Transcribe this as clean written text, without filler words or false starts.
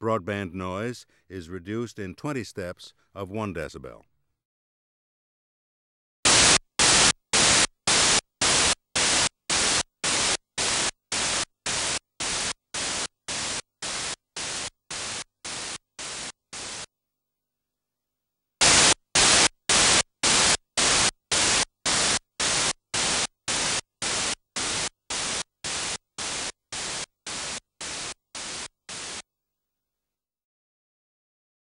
Broadband noise is reduced in 20 steps of 1 decibel.